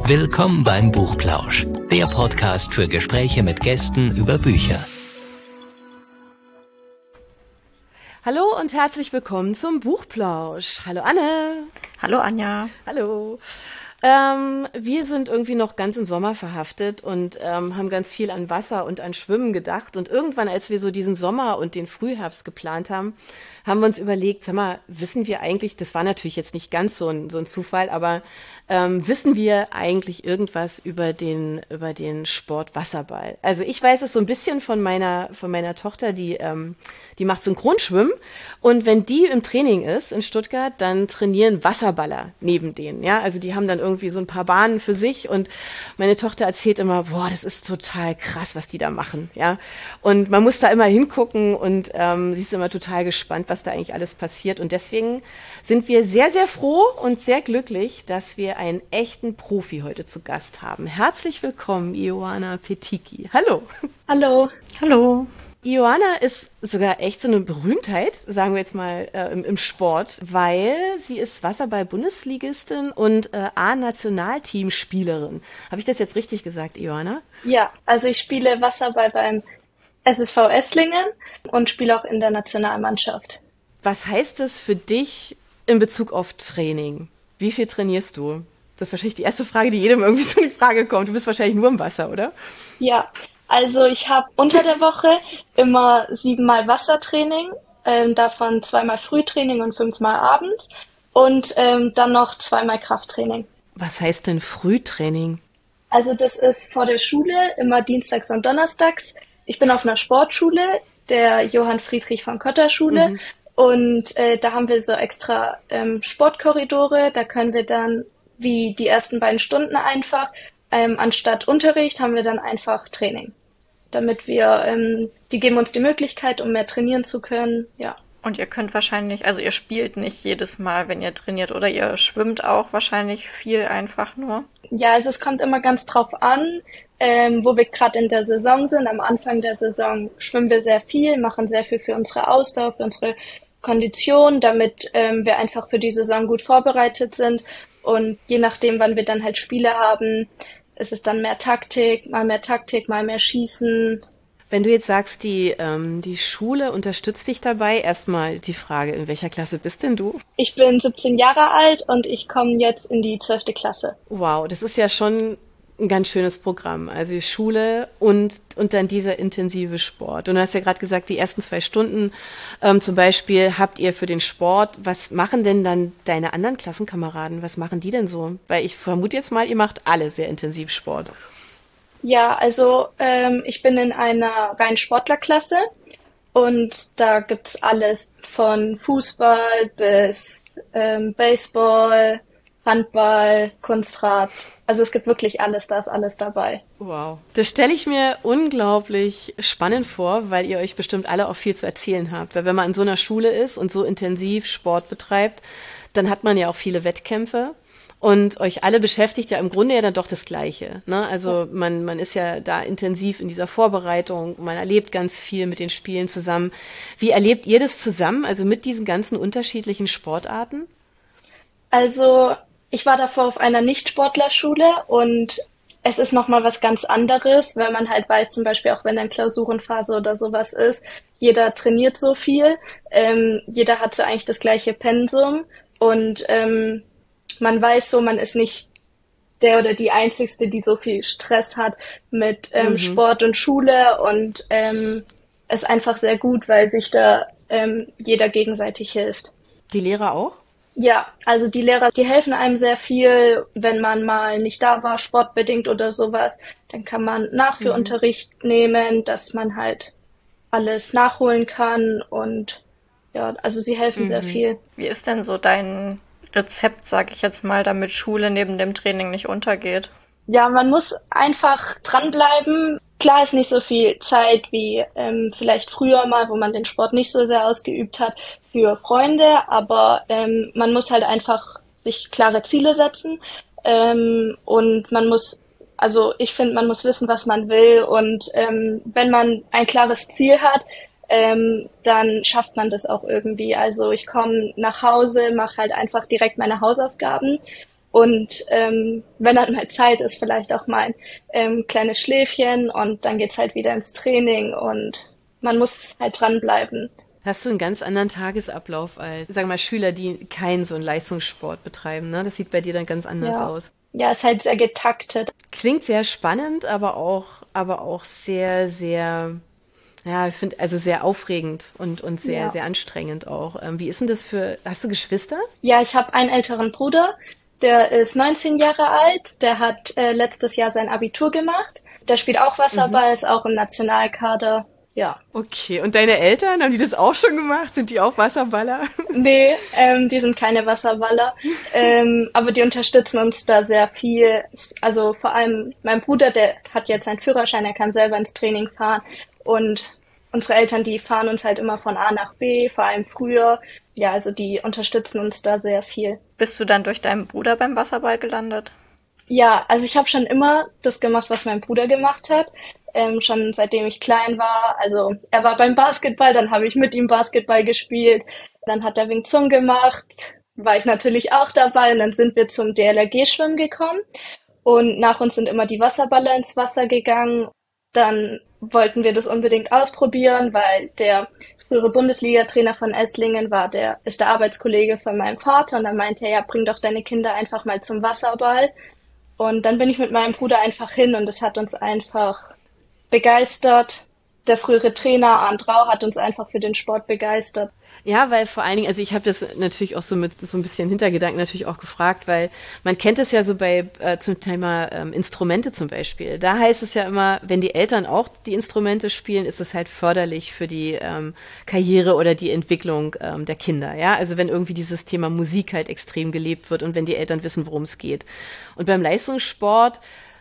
Willkommen beim Buchplausch, der Podcast für Gespräche mit Gästen über Bücher. Hallo und herzlich willkommen zum Buchplausch. Hallo Anne. Hallo Anja. Hallo. Wir sind irgendwie noch ganz im Sommer verhaftet und haben ganz viel an Wasser und an Schwimmen gedacht. Und irgendwann, als wir so diesen Sommer und den Frühherbst geplant haben, haben wir uns überlegt, sag mal, wissen wir eigentlich, das war natürlich jetzt nicht ganz so ein Zufall, aber wissen wir eigentlich irgendwas über den Sport Wasserball? Also ich weiß es so ein bisschen von meiner Tochter, die macht Synchronschwimmen, und wenn die im Training ist in Stuttgart, dann trainieren Wasserballer neben denen, ja, also die haben dann irgendwie so ein paar Bahnen für sich, und meine Tochter erzählt immer, boah, das ist total krass, was die da machen, ja, und man muss da immer hingucken und sie ist immer total gespannt, was da eigentlich alles passiert, und deswegen sind wir sehr, sehr froh und sehr glücklich, dass wir einen echten Profi heute zu Gast haben. Herzlich willkommen, Ioana Peticki. Hallo. Hallo. Hallo. Ioana ist sogar echt so eine Berühmtheit, sagen wir jetzt mal, im Sport, weil sie ist Wasserball-Bundesligistin und A-Nationalteamspielerin. Habe ich das jetzt richtig gesagt, Ioana? Ja, also ich spiele Wasserball beim SSV Esslingen und spiele auch in der Nationalmannschaft. Was heißt das für dich in Bezug auf Training? Wie viel trainierst du? Das ist wahrscheinlich die erste Frage, die jedem irgendwie so in die Frage kommt. Du bist wahrscheinlich nur im Wasser, oder? Ja, also ich habe unter der Woche immer 7-mal Wassertraining, davon 2-mal Frühtraining und 5-mal abends und dann noch 2-mal Krafttraining. Was heißt denn Frühtraining? Also das ist vor der Schule, immer dienstags und donnerstags. Ich bin auf einer Sportschule, der Johann Friedrich von Cotter Schule. Mhm. Und da haben wir so extra Sportkorridore, da können wir dann wie die ersten beiden Stunden einfach, anstatt Unterricht haben wir dann einfach Training, damit wir, die geben uns die Möglichkeit, um mehr trainieren zu können, ja. Und ihr könnt wahrscheinlich, also ihr spielt nicht jedes Mal, wenn ihr trainiert, oder ihr schwimmt auch wahrscheinlich viel einfach nur? Ja, also es kommt immer ganz drauf an, wo wir gerade in der Saison sind. Am Anfang der Saison schwimmen wir sehr viel, machen sehr viel für unsere Ausdauer, für unsere Kondition, damit wir einfach für die Saison gut vorbereitet sind. Und je nachdem, wann wir dann halt Spiele haben, ist es dann mehr Taktik, mal mehr Schießen. Wenn du jetzt sagst, die Schule unterstützt dich dabei, erstmal die Frage, in welcher Klasse bist denn du? Ich bin 17 Jahre alt und ich komme jetzt in die 12. Klasse. Wow, das ist ja schon ein ganz schönes Programm. Also die Schule und dann dieser intensive Sport. Und du hast ja gerade gesagt, die ersten 2 Stunden zum Beispiel habt ihr für den Sport. Was machen denn dann deine anderen Klassenkameraden? Was machen die denn so? Weil ich vermute jetzt mal, ihr macht alle sehr intensiv Sport. Ja, also ich bin in einer reinen Sportlerklasse und da gibt's alles von Fußball bis Baseball, Handball, Kunstrad. Also es gibt wirklich alles, da ist alles dabei. Wow. Das stelle ich mir unglaublich spannend vor, weil ihr euch bestimmt alle auch viel zu erzählen habt. Weil wenn man in so einer Schule ist und so intensiv Sport betreibt, dann hat man ja auch viele Wettkämpfe. Und euch alle beschäftigt ja im Grunde ja dann doch das Gleiche, ne? Also man ist ja da intensiv in dieser Vorbereitung, man erlebt ganz viel mit den Spielen zusammen. Wie erlebt ihr das zusammen, also mit diesen ganzen unterschiedlichen Sportarten? Also ich war davor auf einer Nicht-Sportlerschule und es ist nochmal was ganz anderes, weil man halt weiß, zum Beispiel auch wenn dann Klausurenphase oder sowas ist, jeder trainiert so viel, jeder hat so eigentlich das gleiche Pensum und man weiß so, man ist nicht der oder die Einzigste, die so viel Stress hat mit Sport und Schule und ist einfach sehr gut, weil sich da jeder gegenseitig hilft. Die Lehrer auch? Ja, also die Lehrer, die helfen einem sehr viel, wenn man mal nicht da war, sportbedingt oder sowas. Dann kann man Nachführunterricht nehmen, dass man halt alles nachholen kann und ja, also sie helfen sehr viel. Wie ist denn so dein Rezept, sag ich jetzt mal, damit Schule neben dem Training nicht untergeht? Ja, man muss einfach dranbleiben. Klar ist nicht so viel Zeit wie vielleicht früher mal, wo man den Sport nicht so sehr ausgeübt hat, für Freunde, aber man muss halt einfach sich klare Ziele setzen und man muss, also ich finde, man muss wissen, was man will und wenn man ein klares Ziel hat, dann schafft man das auch irgendwie. Also ich komme nach Hause, mache halt einfach direkt meine Hausaufgaben Und wenn dann mal Zeit ist, vielleicht auch mal ein kleines Schläfchen und dann geht's halt wieder ins Training und man muss halt dranbleiben. Hast du einen ganz anderen Tagesablauf als, sagen wir mal, Schüler, die keinen so einen Leistungssport betreiben, ne? Das sieht bei dir dann ganz anders Ja. aus. Ja, ist halt sehr getaktet. Klingt sehr spannend, aber auch sehr, sehr, ja, ich finde, also sehr aufregend und sehr, Ja. sehr anstrengend auch. Wie ist denn das hast du Geschwister? Ja, ich habe einen älteren Bruder, der ist 19 Jahre alt, der hat letztes Jahr sein Abitur gemacht. Der spielt auch Wasserball, ist auch im Nationalkader. Ja. Okay, und deine Eltern, haben die das auch schon gemacht? Sind die auch Wasserballer? Nee, die sind keine Wasserballer, aber die unterstützen uns da sehr viel. Also vor allem mein Bruder, der hat jetzt seinen Führerschein, er kann selber ins Training fahren und unsere Eltern, die fahren uns halt immer von A nach B, vor allem früher. Ja, also die unterstützen uns da sehr viel. Bist du dann durch deinen Bruder beim Wasserball gelandet? Ja, also ich habe schon immer das gemacht, was mein Bruder gemacht hat. Schon seitdem ich klein war. Also er war beim Basketball, dann habe ich mit ihm Basketball gespielt. Dann hat er Wing Chun gemacht, war ich natürlich auch dabei. Und dann sind wir zum DLRG-Schwimmen gekommen. Und nach uns sind immer die Wasserballer ins Wasser gegangen. Dann wollten wir das unbedingt ausprobieren, weil der frühere Bundesliga-Trainer von Esslingen ist der Arbeitskollege von meinem Vater. Und dann meinte er, ja, bring doch deine Kinder einfach mal zum Wasserball. Und dann bin ich mit meinem Bruder einfach hin und es hat uns einfach begeistert. Der frühere Trainer Arndt Rau hat uns einfach für den Sport begeistert. Ja, weil vor allen Dingen, also ich habe das natürlich auch so mit so ein bisschen Hintergedanken natürlich auch gefragt, weil man kennt es ja so zum Thema Instrumente zum Beispiel. Da heißt es ja immer, wenn die Eltern auch die Instrumente spielen, ist es halt förderlich für die Karriere oder die Entwicklung der Kinder. Ja, also wenn irgendwie dieses Thema Musik halt extrem gelebt wird und wenn die Eltern wissen, worum es geht. Und beim Leistungssport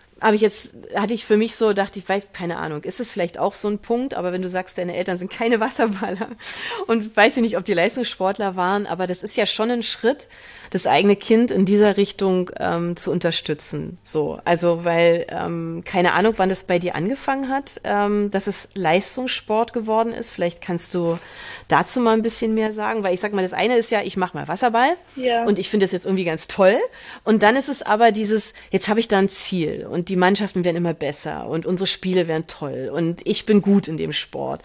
hatte ich für mich so, dachte ich, weiß, keine Ahnung, ist es vielleicht auch so ein Punkt, aber wenn du sagst, deine Eltern sind keine Wasserballer und weiß ich nicht, ob die Leistungssportler waren, aber das ist ja schon ein Schritt, das eigene Kind in dieser Richtung zu unterstützen. So, also weil, keine Ahnung, wann das bei dir angefangen hat, dass es Leistungssport geworden ist. Vielleicht kannst du dazu mal ein bisschen mehr sagen, weil ich sag mal, das eine ist ja, ich mache mal Wasserball Ja. und ich finde das jetzt irgendwie ganz toll. Und dann ist es aber jetzt habe ich da ein Ziel und die Mannschaften werden immer besser und unsere Spiele werden toll und ich bin gut in dem Sport.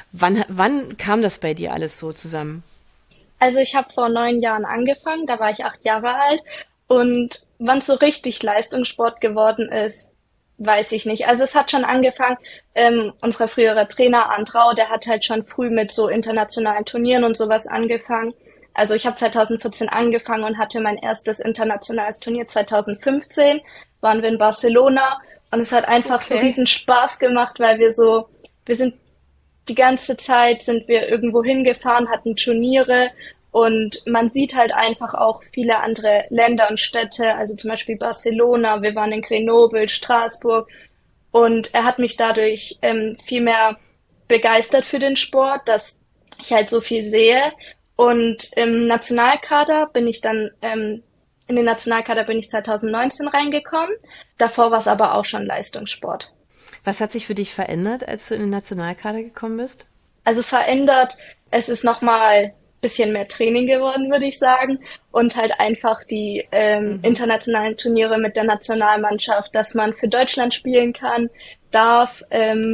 Wann kam das bei dir alles so zusammen? Also ich habe vor 9 Jahren angefangen, da war ich 8 Jahre alt und wann es so richtig Leistungssport geworden ist, weiß ich nicht. Also es hat schon angefangen, unser früherer Trainer Arndt Rau, der hat halt schon früh mit so internationalen Turnieren und sowas angefangen. Also ich habe 2014 angefangen und hatte mein erstes internationales Turnier 2015, waren wir in Barcelona und es hat einfach so Okay. riesen Spaß gemacht, weil wir sind die ganze Zeit sind wir irgendwo hingefahren, hatten Turniere und man sieht halt einfach auch viele andere Länder und Städte, also zum Beispiel Barcelona, wir waren in Grenoble, Straßburg und er hat mich dadurch viel mehr begeistert für den Sport, dass ich halt so viel sehe und in den Nationalkader bin ich 2019 reingekommen, davor war es aber auch schon Leistungssport. Was hat sich für dich verändert, als du in den Nationalkader gekommen bist? Also verändert, es ist nochmal bisschen mehr Training geworden, würde ich sagen. Und halt einfach die internationalen Turniere mit der Nationalmannschaft, dass man für Deutschland spielen kann, darf,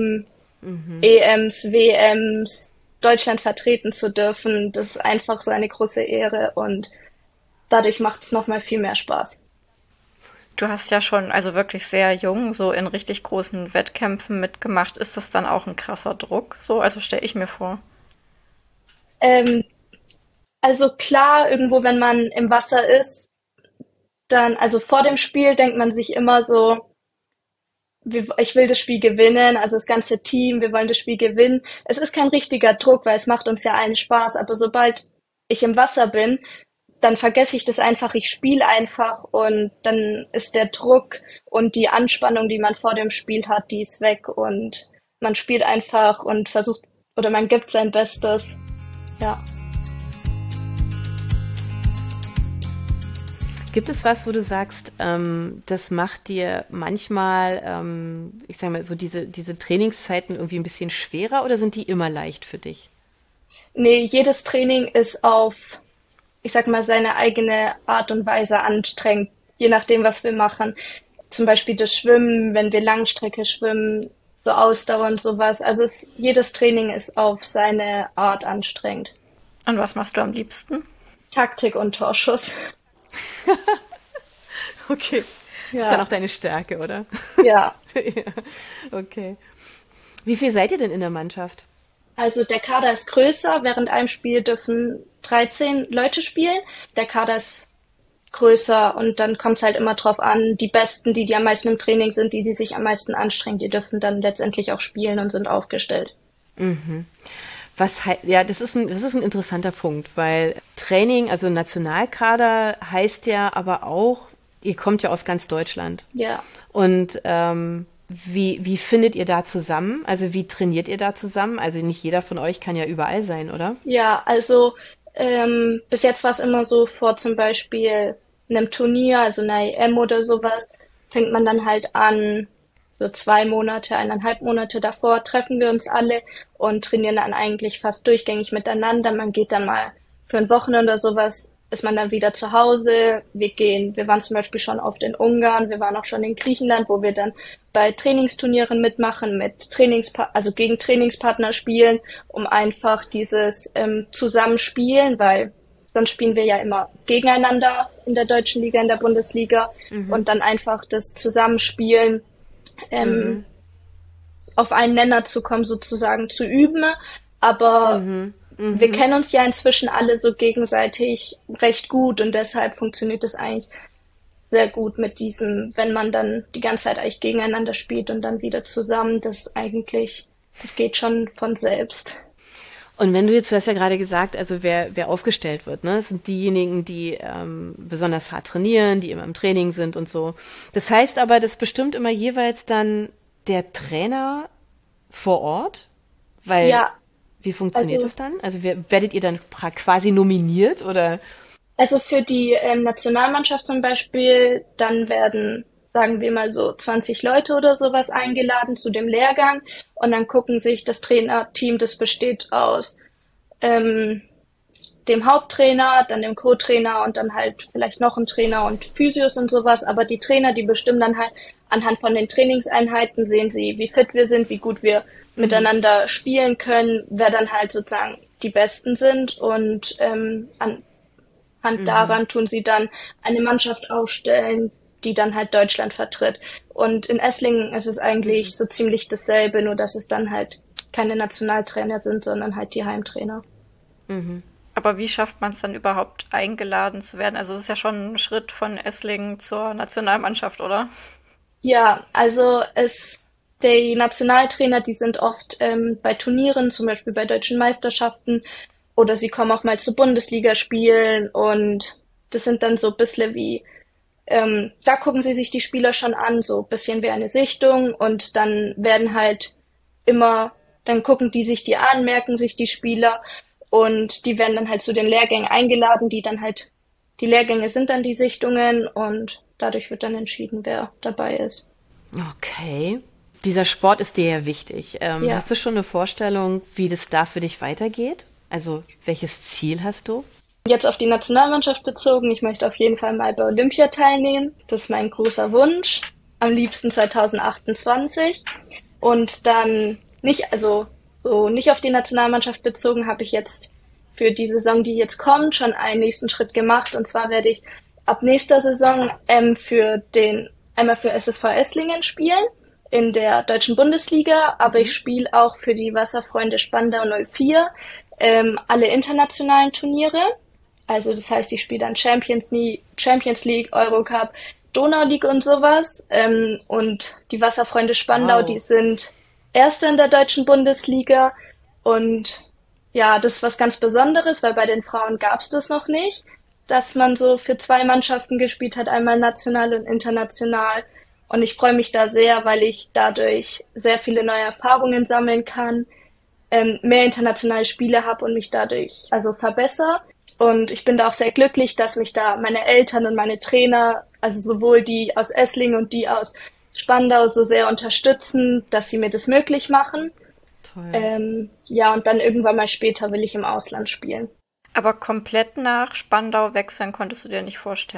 EMs, WMs, Deutschland vertreten zu dürfen. Das ist einfach so eine große Ehre und dadurch macht es nochmal viel mehr Spaß. Du hast ja schon, also wirklich sehr jung, so in richtig großen Wettkämpfen mitgemacht. Ist das dann auch ein krasser Druck? So, also stelle ich mir vor. Ähm, also klar, irgendwo, wenn man im Wasser ist, dann, also vor dem Spiel denkt man sich immer so, ich will das Spiel gewinnen, also das ganze Team, wir wollen das Spiel gewinnen. Es ist kein richtiger Druck, weil es macht uns ja allen Spaß, aber sobald ich im Wasser bin, dann vergesse ich das einfach, ich spiele einfach und dann ist der Druck und die Anspannung, die man vor dem Spiel hat, die ist weg und man spielt einfach und versucht oder man gibt sein Bestes. Ja. Gibt es was, wo du sagst, das macht dir manchmal, ich sag mal, so diese Trainingszeiten irgendwie ein bisschen schwerer oder sind die immer leicht für dich? Nee, jedes Training ist auf, ich sag mal, seine eigene Art und Weise anstrengend. je nachdem, was wir machen. Zum Beispiel das Schwimmen, wenn wir Langstrecke schwimmen, so Ausdauer und sowas. Also jedes Training ist auf seine Art anstrengend. Und was machst du am liebsten? Taktik und Torschuss. Okay. Ja. Ist dann auch deine Stärke, oder? Ja. Ja, okay. Wie viel seid ihr denn in der Mannschaft? Also der Kader ist größer. Während einem Spiel dürfen 13 Leute spielen. Der Kader ist größer und dann kommt es halt immer drauf an, die Besten, die am meisten im Training sind, die sich am meisten anstrengen, die dürfen dann letztendlich auch spielen und sind aufgestellt. Ja, das ist ein interessanter Punkt, weil Training, also Nationalkader heißt ja aber auch, ihr kommt ja aus ganz Deutschland. Ja. Und wie findet ihr da zusammen? Also wie trainiert ihr da zusammen? Also nicht jeder von euch kann ja überall sein, oder? Ja, also bis jetzt war es immer so, vor zum Beispiel einem Turnier, also einer EM oder sowas, fängt man dann halt an, so 2 Monate, 1,5 Monate davor treffen wir uns alle und trainieren dann eigentlich fast durchgängig miteinander. Man geht dann mal für ein Wochenende oder sowas, ist man dann wieder zu Hause. Wir waren zum Beispiel schon oft in Ungarn, wir waren auch schon in Griechenland, wo wir dann bei Trainingsturnieren mitmachen, also gegen Trainingspartner spielen, um einfach dieses Zusammenspielen, weil sonst spielen wir ja immer gegeneinander in der deutschen Liga, in der Bundesliga und dann einfach das Zusammenspielen auf einen Nenner zu kommen, sozusagen zu üben. Aber wir kennen uns ja inzwischen alle so gegenseitig recht gut und deshalb funktioniert es eigentlich sehr gut mit diesem, wenn man dann die ganze Zeit eigentlich gegeneinander spielt und dann wieder zusammen, das geht schon von selbst. Und wenn du hast ja gerade gesagt, also wer aufgestellt wird, ne, das sind diejenigen, die besonders hart trainieren, die immer im Training sind und so. Das heißt aber, das bestimmt immer jeweils dann der Trainer vor Ort, weil Ja, wie funktioniert also das dann? Also werdet ihr dann quasi nominiert oder? Also für die Nationalmannschaft zum Beispiel, dann werden, sagen wir mal so 20 Leute oder sowas eingeladen zu dem Lehrgang und dann gucken sich das Trainerteam, das besteht aus dem Haupttrainer, dann dem Co-Trainer und dann halt vielleicht noch ein Trainer und Physios und sowas. Aber die Trainer, die bestimmen dann halt anhand von den Trainingseinheiten, sehen sie, wie fit wir sind, wie gut wir miteinander spielen können, wer dann halt sozusagen die Besten sind und daran tun sie dann eine Mannschaft aufstellen, die dann halt Deutschland vertritt. Und in Esslingen ist es eigentlich so ziemlich dasselbe, nur dass es dann halt keine Nationaltrainer sind, sondern halt die Heimtrainer. Aber wie schafft man es dann überhaupt eingeladen zu werden? Also es ist ja schon ein Schritt von Esslingen zur Nationalmannschaft, oder? Ja, also die Nationaltrainer, die sind oft bei Turnieren, zum Beispiel bei deutschen Meisterschaften, oder sie kommen auch mal zu Bundesligaspielen und das sind dann so ein bisschen wie, da gucken sie sich die Spieler schon an, so ein bisschen wie eine Sichtung und dann werden halt dann gucken die sich die an, merken sich die Spieler und die werden dann halt zu den Lehrgängen eingeladen, die Lehrgänge sind dann die Sichtungen und dadurch wird dann entschieden, wer dabei ist. Okay. Dieser Sport ist dir ja wichtig. Ja. Hast du schon eine Vorstellung, wie das da für dich weitergeht? Also welches Ziel hast du? Jetzt auf die Nationalmannschaft bezogen, ich möchte auf jeden Fall mal bei Olympia teilnehmen. Das ist mein großer Wunsch. Am liebsten 2028. Und dann nicht auf die Nationalmannschaft bezogen, habe ich jetzt für die Saison, die jetzt kommt, schon einen nächsten Schritt gemacht. Und zwar werde ich ab nächster Saison einmal für SSV Esslingen spielen in der deutschen Bundesliga, aber ich spiele auch für die Wasserfreunde Spandau 04 alle internationalen Turniere. Also das heißt, ich spiele dann Champions League, Eurocup, Donau League und sowas. Und die Wasserfreunde Spandau, Wow. die sind Erste in der deutschen Bundesliga. Und ja, das ist was ganz Besonderes, weil bei den Frauen gab's das noch nicht, dass man so für 2 Mannschaften gespielt hat, einmal national und international. Und ich freue mich da sehr, weil ich dadurch sehr viele neue Erfahrungen sammeln kann, mehr internationale Spiele habe und mich dadurch also verbessere. Und ich bin da auch sehr glücklich, dass mich da meine Eltern und meine Trainer, also sowohl die aus Esslingen und die aus Spandau, so sehr unterstützen, dass sie mir das möglich machen. Toll. Ja, und dann irgendwann mal später will ich im Ausland spielen. Aber komplett nach Spandau wechseln konntest du dir nicht vorstellen.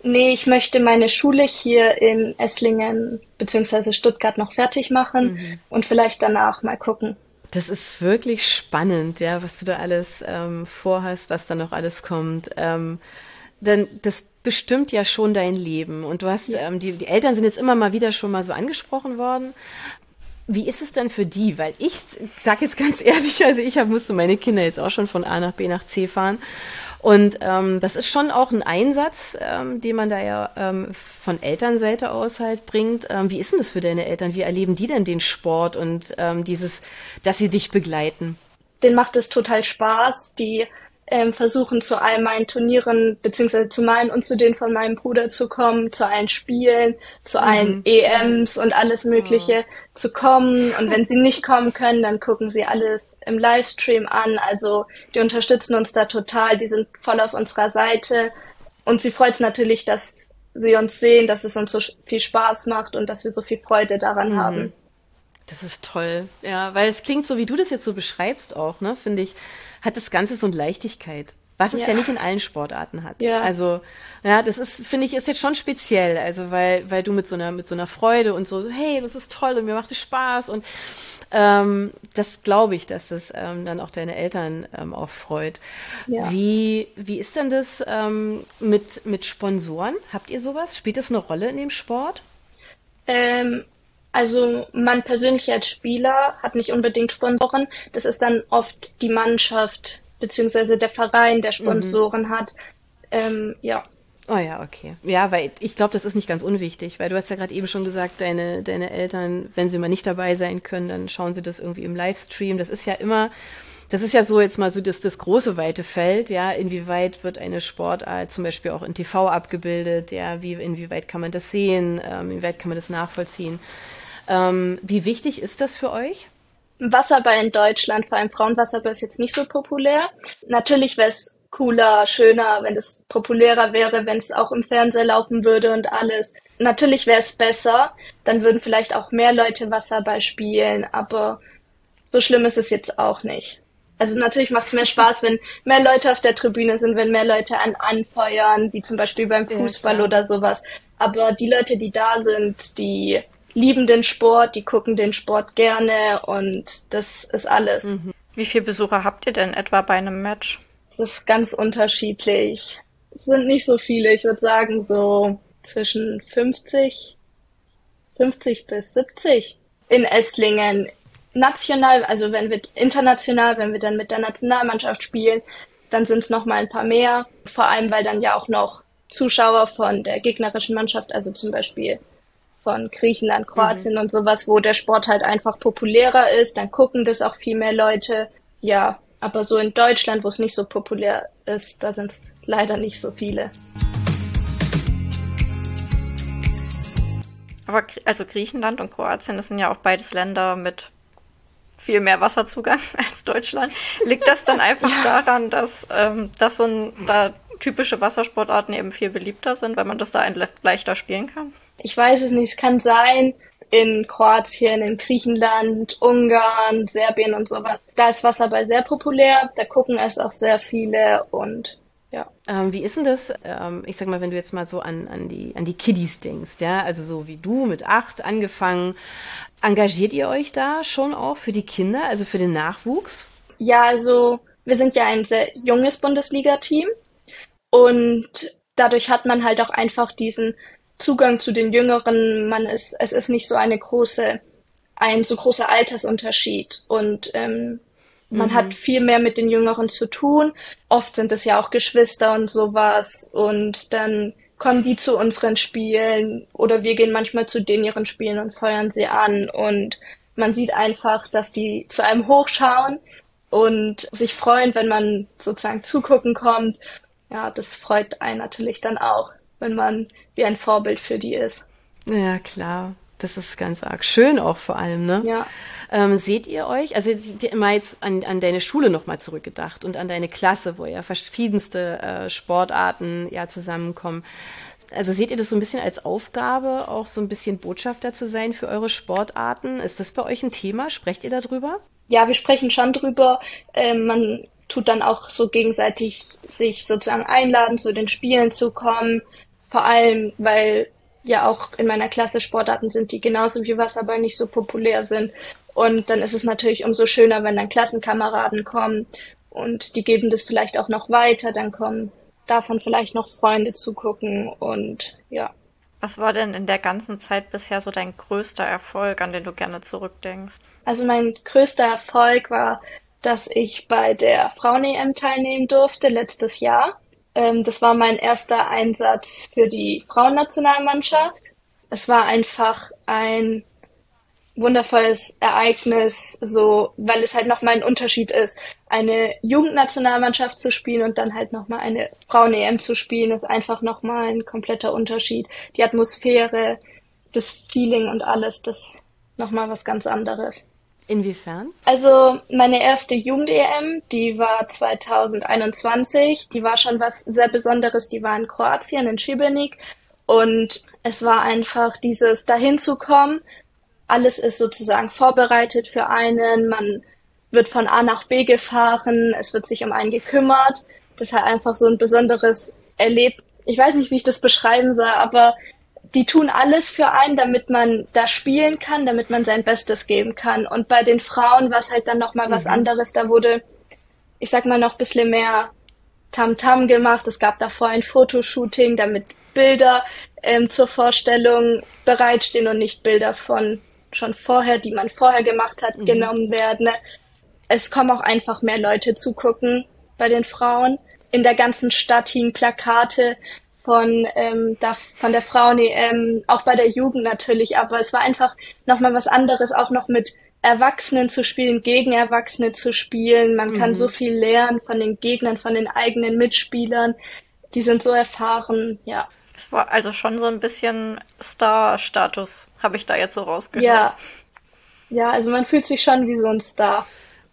Nee, ich möchte meine Schule hier in Esslingen beziehungsweise Stuttgart noch fertig machen und vielleicht danach mal gucken. Das ist wirklich spannend, ja, was du da alles vorhast, was da noch alles kommt. Denn das bestimmt ja schon dein Leben. Und du hast, die Eltern sind jetzt immer mal wieder schon mal so angesprochen worden. Wie ist es denn für die? Weil ich sage jetzt ganz ehrlich, also musste meine Kinder jetzt auch schon von A nach B nach C fahren. Und das ist schon auch ein Einsatz, den man da ja von Elternseite aus halt bringt. Wie ist denn das für deine Eltern? Wie erleben die denn den Sport und dass sie dich begleiten? Denen macht es total Spaß. Die versuchen zu all meinen Turnieren, beziehungsweise zu meinen und zu denen von meinem Bruder zu kommen, zu allen Spielen, zu allen EMs und alles Mögliche zu kommen. Und wenn sie nicht kommen können, dann gucken sie alles im Livestream an. Also die unterstützen uns da total, die sind voll auf unserer Seite. Und sie freut es natürlich, dass sie uns sehen, dass es uns so viel Spaß macht und dass wir so viel Freude daran haben. Das ist toll, ja, weil es klingt so, wie du das jetzt so beschreibst auch, ne, finde ich, hat das Ganze so eine Leichtigkeit, was es ja nicht in allen Sportarten hat. Ja. Also, ja, das ist, finde ich, ist jetzt schon speziell, also weil du mit so einer Freude und so, hey, das ist toll und mir macht es Spaß und das glaube ich, dass das dann auch deine Eltern auch freut. Ja. Wie ist denn das mit Sponsoren? Habt ihr sowas? Spielt das eine Rolle in dem Sport? Also man persönlich als Spieler hat nicht unbedingt Sponsoren. Das ist dann oft die Mannschaft beziehungsweise der Verein, der Sponsoren hat. Ja. Oh ja, okay. Ja, weil ich glaube, das ist nicht ganz unwichtig, weil du hast ja gerade eben schon gesagt, deine Eltern, wenn sie mal nicht dabei sein können, dann schauen sie das irgendwie im Livestream. Das ist ja so jetzt mal so das große weite Feld, ja, inwieweit wird eine Sportart zum Beispiel auch in TV abgebildet, ja, inwieweit kann man das sehen, inwieweit kann man das nachvollziehen. Wie wichtig ist das für euch? Wasserball in Deutschland, vor allem Frauenwasserball, ist jetzt nicht so populär. Natürlich wäre es cooler, schöner, wenn es populärer wäre, wenn es auch im Fernseher laufen würde und alles. Natürlich wäre es besser, dann würden vielleicht auch mehr Leute Wasserball spielen, aber so schlimm ist es jetzt auch nicht. Also natürlich macht es mehr Spaß, wenn mehr Leute auf der Tribüne sind, wenn mehr Leute anfeuern, wie zum Beispiel beim Fußball oder sowas. Aber die Leute, die da sind, die lieben den Sport, die gucken den Sport gerne und das ist alles. Wie viele Besucher habt ihr denn etwa bei einem Match? Es ist ganz unterschiedlich. Es sind nicht so viele, ich würde sagen so zwischen 50 bis 70 in Esslingen. National, also wenn wir dann mit der Nationalmannschaft spielen, dann sind es noch mal ein paar mehr. Vor allem, weil dann ja auch noch Zuschauer von der gegnerischen Mannschaft, also zum Beispiel von Griechenland, Kroatien und sowas, wo der Sport halt einfach populärer ist, dann gucken das auch viel mehr Leute. Ja, aber so in Deutschland, wo es nicht so populär ist, da sind es leider nicht so viele. Aber also Griechenland und Kroatien, das sind ja auch beides Länder mit viel mehr Wasserzugang als Deutschland. Liegt das dann einfach daran, dass da typische Wassersportarten eben viel beliebter sind, weil man das da leichter spielen kann? Ich weiß es nicht, es kann sein, in Kroatien, in Griechenland, Ungarn, Serbien und sowas. Da ist Wasserball sehr populär, da gucken es auch sehr viele und ja. Wie ist denn das, ich sag mal, wenn du jetzt mal so an die Kiddies denkst, ja, also so wie du mit 8 angefangen, engagiert ihr euch da schon auch für die Kinder, also für den Nachwuchs? Ja, also wir sind ja ein sehr junges Bundesliga-Team und dadurch hat man halt auch einfach diesen Zugang zu den Jüngeren. Es ist nicht so ein so großer Altersunterschied und man hat viel mehr mit den Jüngeren zu tun. Oft sind es ja auch Geschwister und sowas und dann kommen die zu unseren Spielen oder wir gehen manchmal zu denen ihren Spielen und feuern sie an und man sieht einfach, dass die zu einem hochschauen und sich freuen, wenn man sozusagen zugucken kommt. Ja, das freut einen natürlich dann auch, wenn man wie ein Vorbild für die ist. Ja, klar. Das ist ganz arg schön auch vor allem, ne? Ja. Seht ihr euch, also mal jetzt an deine Schule nochmal zurückgedacht und an deine Klasse, wo ja verschiedenste Sportarten ja zusammenkommen. Also seht ihr das so ein bisschen als Aufgabe, auch so ein bisschen Botschafter zu sein für eure Sportarten? Ist das bei euch ein Thema? Sprecht ihr darüber? Ja, wir sprechen schon drüber. Man tut dann auch so gegenseitig sich sozusagen einladen, zu den Spielen zu kommen. Vor allem, weil ja auch in meiner Klasse Sportarten sind, die genauso wie Wasserball nicht so populär sind. Und dann ist es natürlich umso schöner, wenn dann Klassenkameraden kommen und die geben das vielleicht auch noch weiter, dann kommen davon vielleicht noch Freunde zugucken und ja. Was war denn in der ganzen Zeit bisher so dein größter Erfolg, an den du gerne zurückdenkst? Also mein größter Erfolg war, dass ich bei der Frauen-EM teilnehmen durfte letztes Jahr. Das war mein erster Einsatz für die Frauennationalmannschaft. Es war einfach ein wundervolles Ereignis, so, weil es halt nochmal ein Unterschied ist, eine Jugendnationalmannschaft zu spielen und dann halt nochmal eine Frauen-EM zu spielen, ist einfach nochmal ein kompletter Unterschied. Die Atmosphäre, das Feeling und alles, das ist nochmal was ganz anderes. Inwiefern? Also meine erste Jugend-EM, die war 2021, die war schon was sehr Besonderes, die war in Kroatien, in Šibenik und es war einfach dieses dahin zu kommen, alles ist sozusagen vorbereitet für einen, man wird von A nach B gefahren, es wird sich um einen gekümmert, das ist halt einfach so ein besonderes Erlebnis. Ich weiß nicht, wie ich das beschreiben soll, aber die tun alles für einen, damit man da spielen kann, damit man sein Bestes geben kann. Und bei den Frauen war es halt dann nochmal was anderes. Da wurde, ich sag mal, noch ein bisschen mehr Tamtam gemacht. Es gab davor ein Fotoshooting, damit Bilder zur Vorstellung bereitstehen und nicht Bilder von schon vorher, die man vorher gemacht hat, genommen werden. Es kommen auch einfach mehr Leute zugucken bei den Frauen. In der ganzen Stadt hingen Plakate von der Frauen-EM, auch bei der Jugend natürlich, aber es war einfach nochmal was anderes, auch noch mit Erwachsenen zu spielen, gegen Erwachsene zu spielen. Man kann so viel lernen von den Gegnern, von den eigenen Mitspielern. Die sind so erfahren, ja. Es war also schon so ein bisschen Star-Status, habe ich da jetzt so rausgehört. Ja. Ja, also man fühlt sich schon wie so ein Star.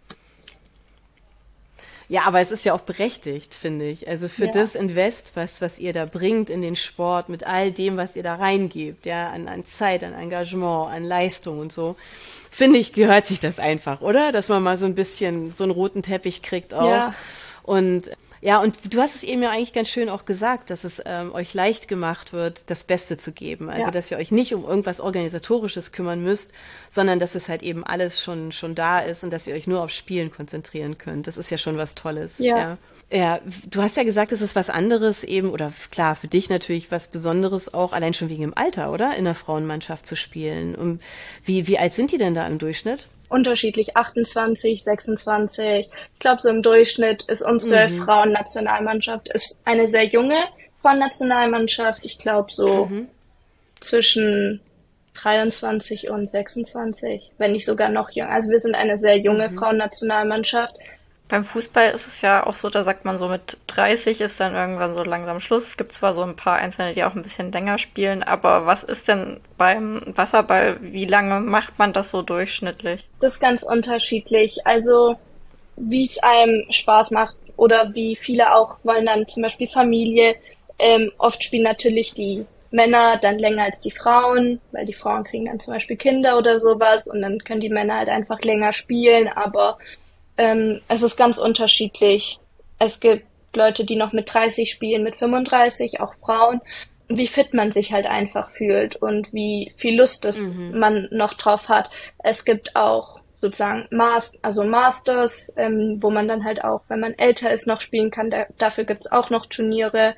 Ja, aber es ist ja auch berechtigt, finde ich. Also für das Invest, was ihr da bringt in den Sport, mit all dem, was ihr da reingebt, ja, an Zeit, an Engagement, an Leistung und so, finde ich, gehört sich das einfach, oder? Dass man mal so ein bisschen so einen roten Teppich kriegt auch. Ja. Und ja, und du hast es eben ja eigentlich ganz schön auch gesagt, dass es euch leicht gemacht wird, das Beste zu geben. Also, dass ihr euch nicht um irgendwas Organisatorisches kümmern müsst, sondern dass es halt eben alles schon da ist und dass ihr euch nur aufs Spielen konzentrieren könnt. Das ist ja schon was Tolles. Ja. Ja, du hast ja gesagt, es ist was anderes eben, oder klar, für dich natürlich was Besonderes auch, allein schon wegen dem Alter, oder? In der Frauenmannschaft zu spielen. Und wie alt sind die denn da im Durchschnitt? Unterschiedlich, 28, 26. Ich glaube, so im Durchschnitt ist unsere Frauennationalmannschaft ist eine sehr junge Frauennationalmannschaft. Ich glaube, so zwischen 23 und 26, wenn nicht sogar noch jünger. Also wir sind eine sehr junge Frauennationalmannschaft. Beim Fußball ist es ja auch so, da sagt man so, mit 30 ist dann irgendwann so langsam Schluss. Es gibt zwar so ein paar Einzelne, die auch ein bisschen länger spielen, aber was ist denn beim Wasserball, wie lange macht man das so durchschnittlich? Das ist ganz unterschiedlich. Also wie es einem Spaß macht oder wie viele auch wollen dann zum Beispiel Familie. Oft spielen natürlich die Männer dann länger als die Frauen, weil die Frauen kriegen dann zum Beispiel Kinder oder sowas und dann können die Männer halt einfach länger spielen, aber es ist ganz unterschiedlich. Es gibt Leute, die noch mit 30 spielen, mit 35, auch Frauen. Wie fit man sich halt einfach fühlt und wie viel Lust man noch drauf hat. Es gibt auch sozusagen Masters, wo man dann halt auch, wenn man älter ist, noch spielen kann. Dafür gibt's auch noch Turniere,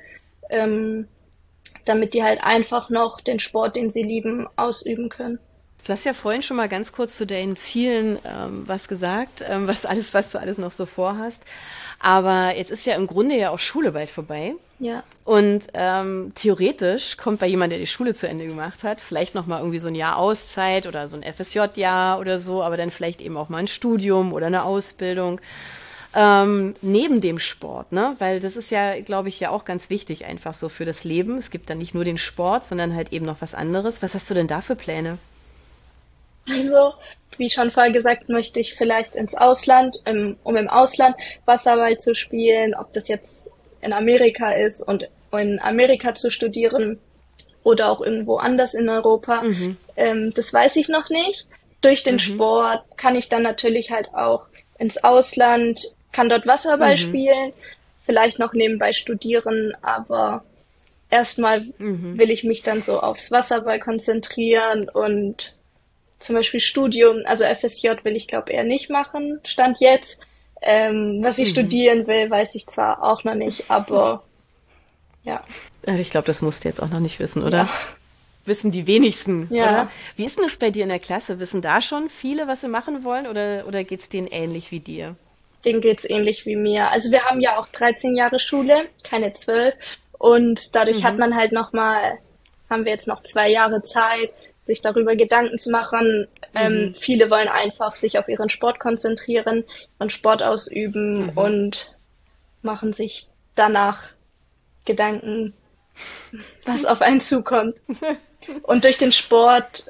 damit die halt einfach noch den Sport, den sie lieben, ausüben können. Du hast ja vorhin schon mal ganz kurz zu deinen Zielen was gesagt, was du alles noch so vorhast. Aber jetzt ist ja im Grunde ja auch Schule bald vorbei. Ja. Und theoretisch kommt bei jemandem, der die Schule zu Ende gemacht hat, vielleicht noch mal irgendwie so ein Jahr Auszeit oder so ein FSJ-Jahr oder so, aber dann vielleicht eben auch mal ein Studium oder eine Ausbildung neben dem Sport, ne? Weil das ist ja, glaube ich, ja auch ganz wichtig einfach so für das Leben. Es gibt dann nicht nur den Sport, sondern halt eben noch was anderes. Was hast du denn da für Pläne? Also, wie schon vorher gesagt, möchte ich vielleicht ins Ausland, um im Ausland Wasserball zu spielen, ob das jetzt in Amerika ist und in Amerika zu studieren oder auch irgendwo anders in Europa. Das weiß ich noch nicht. Durch den Sport kann ich dann natürlich halt auch ins Ausland, kann dort Wasserball spielen, vielleicht noch nebenbei studieren, aber erstmal will ich mich dann so aufs Wasserball konzentrieren und zum Beispiel Studium, also FSJ will ich glaube eher nicht machen, Stand jetzt. Was ich studieren will, weiß ich zwar auch noch nicht, aber ja. Ich glaube, das musst du jetzt auch noch nicht wissen, oder? Ja. Wissen die wenigsten, Ja. oder? Wie ist denn das bei dir in der Klasse? Wissen da schon viele, was sie machen wollen, oder geht's denen ähnlich wie dir? Denen geht's ähnlich wie mir. Also wir haben ja auch 13 Jahre Schule, keine 12. Und dadurch hat man halt haben wir jetzt noch 2 Jahre Zeit, sich darüber Gedanken zu machen. Viele wollen einfach sich auf ihren Sport konzentrieren, ihren Sport ausüben und machen sich danach Gedanken, was auf einen zukommt. Und durch den Sport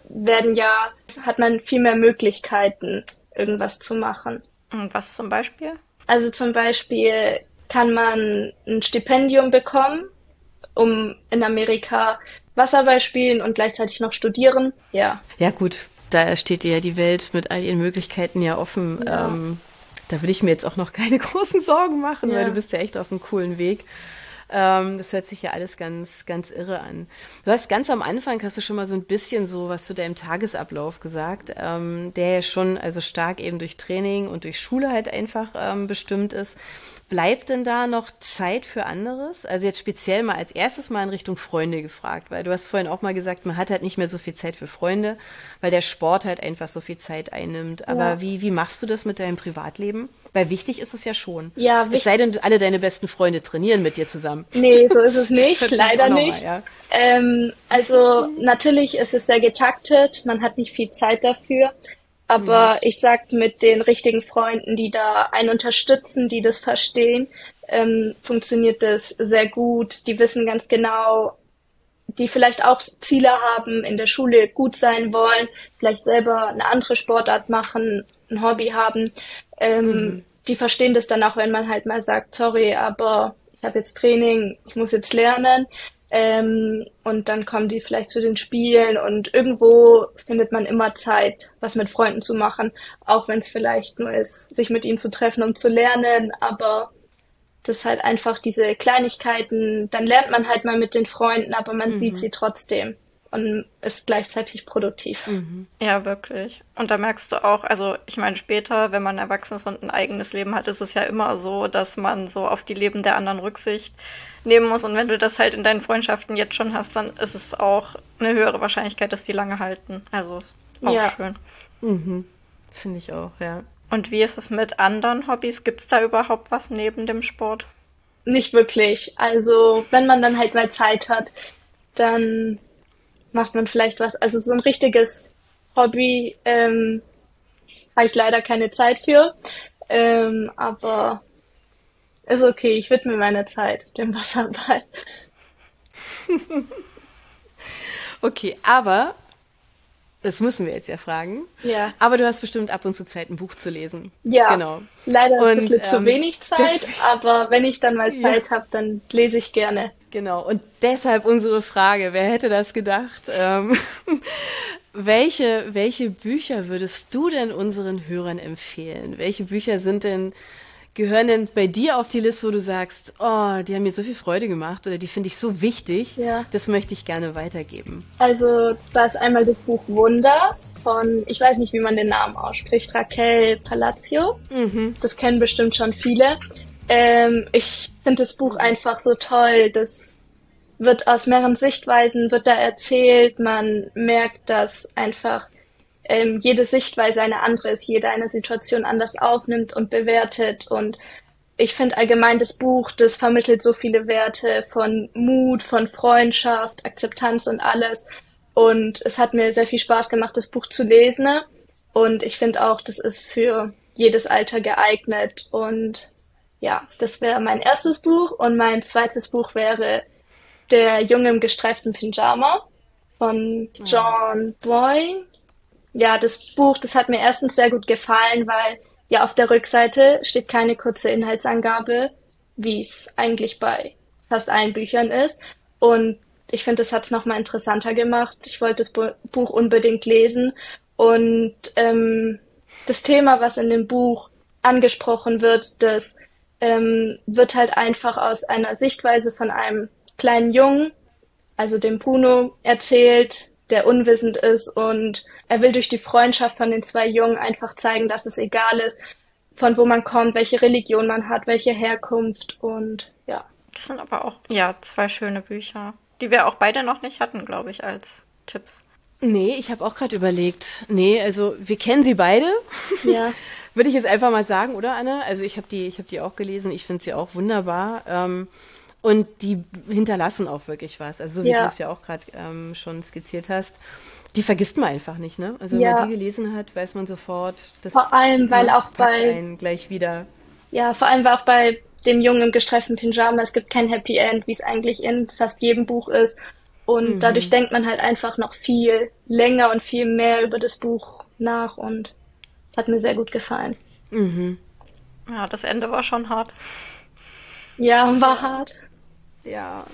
hat man viel mehr Möglichkeiten, irgendwas zu machen. Und was zum Beispiel? Also zum Beispiel kann man ein Stipendium bekommen, um in Amerika Wasserball spielen und gleichzeitig noch studieren. Ja. Ja gut, da steht dir ja die Welt mit all ihren Möglichkeiten ja offen. Ja. Da will ich mir jetzt auch noch keine großen Sorgen machen, Ja. weil du bist ja echt auf einem coolen Weg. Das hört sich ja alles ganz, ganz irre an. Du hast ganz am Anfang, hast du schon mal so ein bisschen so was zu deinem Tagesablauf gesagt, der ja schon also stark eben durch Training und durch Schule halt einfach bestimmt ist. Bleibt denn da noch Zeit für anderes? Also jetzt speziell mal als erstes mal in Richtung Freunde gefragt, weil du hast vorhin auch mal gesagt, man hat halt nicht mehr so viel Zeit für Freunde, weil der Sport halt einfach so viel Zeit einnimmt. Aber Ja. wie machst du das mit deinem Privatleben? Weil wichtig ist es ja schon. Ja, Es sei denn, alle deine besten Freunde trainieren mit dir zusammen. Nee, so ist es nicht, Das ist leider auch noch nicht. mal, ja. Also natürlich ist es sehr getaktet, man hat nicht viel Zeit dafür, aber ich sag, mit den richtigen Freunden, die da einen unterstützen, die das verstehen, funktioniert das sehr gut. Die wissen ganz genau, die vielleicht auch Ziele haben, in der Schule gut sein wollen, vielleicht selber eine andere Sportart machen, ein Hobby haben. Die verstehen das dann auch, wenn man halt mal sagt, sorry, aber ich habe jetzt Training, ich muss jetzt lernen. Und dann kommen die vielleicht zu den Spielen und irgendwo findet man immer Zeit, was mit Freunden zu machen, auch wenn es vielleicht nur ist, sich mit ihnen zu treffen, um zu lernen, aber das ist halt einfach diese Kleinigkeiten, dann lernt man halt mal mit den Freunden, aber man sieht sie trotzdem und ist gleichzeitig produktiv. Ja, wirklich. Und da merkst du auch, also ich meine, später, wenn man erwachsen ist und ein eigenes Leben hat, ist es ja immer so, dass man so auf die Leben der anderen Rücksicht nehmen muss. Und wenn du das halt in deinen Freundschaften jetzt schon hast, dann ist es auch eine höhere Wahrscheinlichkeit, dass die lange halten. Also ist auch Ja. schön. Finde ich auch, ja. Und wie ist es mit anderen Hobbys? Gibt's da überhaupt was neben dem Sport? Nicht wirklich. Also wenn man dann halt mal Zeit hat, dann macht man vielleicht was. Also so ein richtiges Hobby habe ich leider keine Zeit für. Aber ist okay, ich widme meine Zeit dem Wasserball. Okay, aber das müssen wir jetzt ja fragen. Ja. Aber du hast bestimmt ab und zu Zeit, ein Buch zu lesen. Ja, Genau. leider ein Und, bisschen zu wenig Zeit, das- aber wenn ich dann mal Zeit habe, dann lese ich gerne. Genau. Und deshalb unsere Frage, wer hätte das gedacht? Welche Bücher würdest du denn unseren Hörern empfehlen? Welche Bücher gehören denn bei dir auf die Liste, wo du sagst, oh, die haben mir so viel Freude gemacht oder die finde ich so wichtig, Ja. das möchte ich gerne weitergeben. Also da ist einmal das Buch Wunder von, ich weiß nicht, wie man den Namen ausspricht, Raquel Palacio. Das kennen bestimmt schon viele. Ich finde das Buch einfach so toll. Das wird aus mehreren Sichtweisen wird da erzählt. Man merkt, dass einfach jede Sichtweise eine andere ist, jeder eine Situation anders aufnimmt und bewertet. Und ich finde allgemein das Buch, das vermittelt so viele Werte von Mut, von Freundschaft, Akzeptanz und alles. Und es hat mir sehr viel Spaß gemacht, das Buch zu lesen. Und ich finde auch, das ist für jedes Alter geeignet. Und ja, das wäre mein erstes Buch. Und mein zweites Buch wäre Der Junge im gestreiften Pyjama von John Boyne. Ja, das Buch, das hat mir erstens sehr gut gefallen, weil ja auf der Rückseite steht keine kurze Inhaltsangabe, wie es eigentlich bei fast allen Büchern ist. Und ich finde, das hat es nochmal interessanter gemacht. Ich wollte das Buch unbedingt lesen. Und das Thema, was in dem Buch angesprochen wird, das wird halt einfach aus einer Sichtweise von einem kleinen Jungen also dem Bruno, erzählt, der unwissend ist, und er will durch die Freundschaft von den zwei Jungen einfach zeigen, dass es egal ist, von wo man kommt, welche Religion man hat, welche Herkunft, und ja. Das sind aber auch, ja, 2 schöne Bücher, die wir auch beide noch nicht hatten, glaube ich, als Tipps. Nee, ich habe auch gerade überlegt. Nee, also wir kennen sie beide. Ja. Würde ich jetzt einfach mal sagen, oder Anne? Also ich habe die auch gelesen, ich finde sie auch wunderbar. Und die hinterlassen auch wirklich was. Also so wie du es ja auch gerade schon skizziert hast. Die vergisst man einfach nicht, ne? Also wenn man die gelesen hat, weiß man sofort, das vor allem, weil auch bei einen gleich wieder. Ja, vor allem, weil auch bei dem Jungen im gestreiften Pyjama, es gibt kein Happy End, wie es eigentlich in fast jedem Buch ist. Und dadurch denkt man halt einfach noch viel länger und viel mehr über das Buch nach, und es hat mir sehr gut gefallen. Ja, das Ende war schon hart. Ja, war hart. Ja.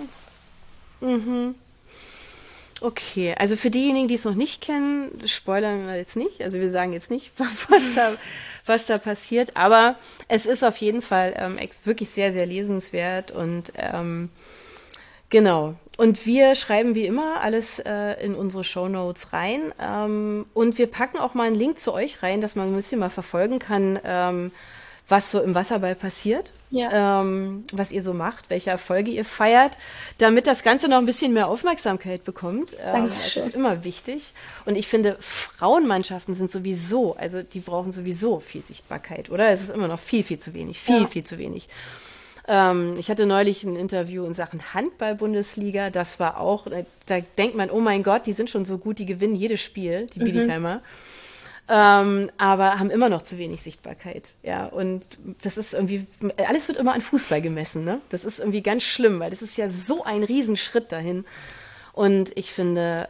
Okay, also für diejenigen, die es noch nicht kennen, spoilern wir jetzt nicht. Also wir sagen jetzt nicht, was da passiert. Aber es ist auf jeden Fall wirklich sehr, sehr lesenswert. Und genau. Und wir schreiben wie immer alles in unsere Shownotes rein. Und wir packen auch mal einen Link zu euch rein, dass man ein bisschen mal verfolgen kann, was so im Wasserball passiert, was ihr so macht, welche Erfolge ihr feiert, damit das Ganze noch ein bisschen mehr Aufmerksamkeit bekommt. Das ist immer wichtig. Und ich finde, Frauenmannschaften sind sowieso, also die brauchen sowieso viel Sichtbarkeit, oder? Es ist immer noch viel, viel zu wenig, viel zu wenig. Ich hatte neulich ein Interview in Sachen Handball-Bundesliga, das war auch, da denkt man, oh mein Gott, die sind schon so gut, die gewinnen jedes Spiel, die Bieligheimer. Aber haben immer noch zu wenig Sichtbarkeit. Ja, und das ist irgendwie, alles wird immer an Fußball gemessen, ne? Das ist irgendwie ganz schlimm, weil das ist ja so ein Riesenschritt dahin. Und ich finde,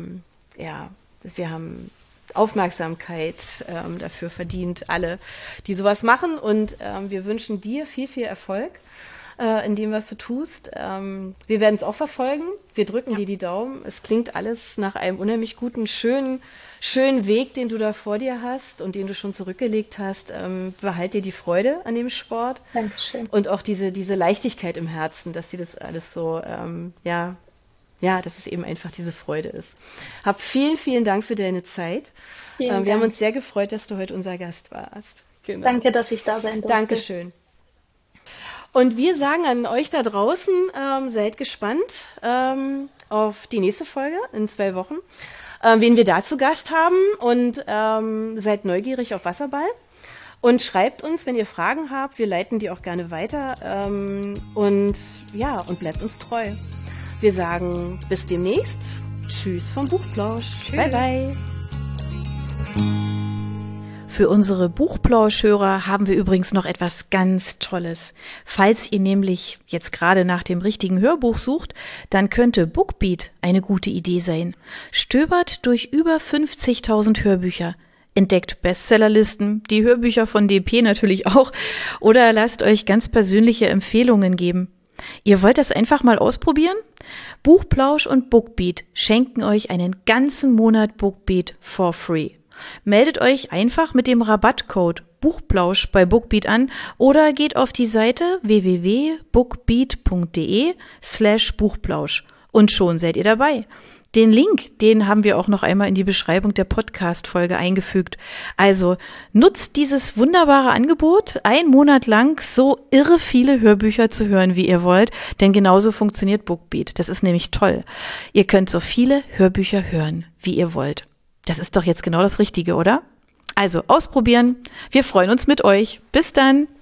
wir haben Aufmerksamkeit dafür verdient, alle, die sowas machen. Und wir wünschen dir viel, viel Erfolg in dem, was du tust. Wir werden es auch verfolgen. Wir drücken dir die Daumen. Es klingt alles nach einem unheimlich guten, schönen Weg, den du da vor dir hast und den du schon zurückgelegt hast. Behalt dir die Freude an dem Sport. Dankeschön. Und auch diese Leichtigkeit im Herzen, dass dir das alles so, dass es eben einfach diese Freude ist. Hab vielen, vielen Dank für deine Zeit. Wir haben uns sehr gefreut, dass du heute unser Gast warst. Genau. Danke, dass ich da sein durfte. Dankeschön. Und wir sagen an euch da draußen, seid gespannt auf die nächste Folge in 2 Wochen, wen wir da zu Gast haben, und seid neugierig auf Wasserball und schreibt uns, wenn ihr Fragen habt. Wir leiten die auch gerne weiter und bleibt uns treu. Wir sagen bis demnächst. Tschüss vom Buchplausch. Tschüss. Bye, bye. Für unsere Buchplauschhörer haben wir übrigens noch etwas ganz Tolles. Falls ihr nämlich jetzt gerade nach dem richtigen Hörbuch sucht, dann könnte Bookbeat eine gute Idee sein. Stöbert durch über 50.000 Hörbücher. Entdeckt Bestsellerlisten, die Hörbücher von DP natürlich auch, oder lasst euch ganz persönliche Empfehlungen geben. Ihr wollt das einfach mal ausprobieren? Buchplausch und Bookbeat schenken euch einen ganzen Monat Bookbeat for free. Meldet euch einfach mit dem Rabattcode Buchplausch bei Bookbeat an oder geht auf die Seite www.bookbeat.de/Buchplausch und schon seid ihr dabei. Den Link, den haben wir auch noch einmal in die Beschreibung der Podcast-Folge eingefügt. Also nutzt dieses wunderbare Angebot, 1 Monat lang so irre viele Hörbücher zu hören, wie ihr wollt, denn genauso funktioniert Bookbeat. Das ist nämlich toll. Ihr könnt so viele Hörbücher hören, wie ihr wollt. Das ist doch jetzt genau das Richtige, oder? Also ausprobieren. Wir freuen uns mit euch. Bis dann.